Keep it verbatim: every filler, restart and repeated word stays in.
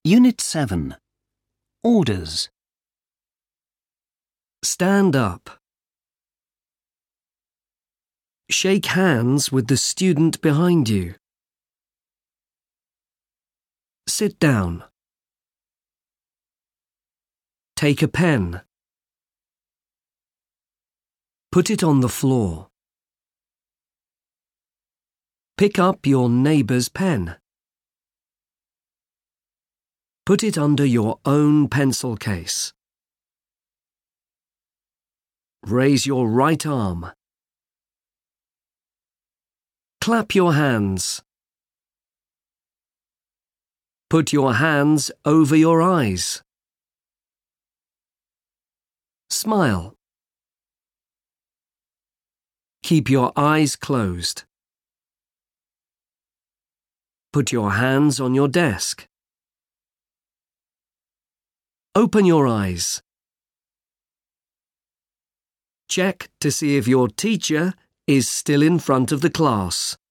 Unit seven. Orders. Stand up. Shake hands with the student behind you. Sit down. Take a pen. Put it on the floor. Pick up your neighbour's pen. Put it under your own pencil case. Raise your right arm. Clap your hands. Put your hands over your eyes. Smile. Keep your eyes closed. Put your hands on your desk. Open your eyes. Check to see if your teacher is still in front of the class.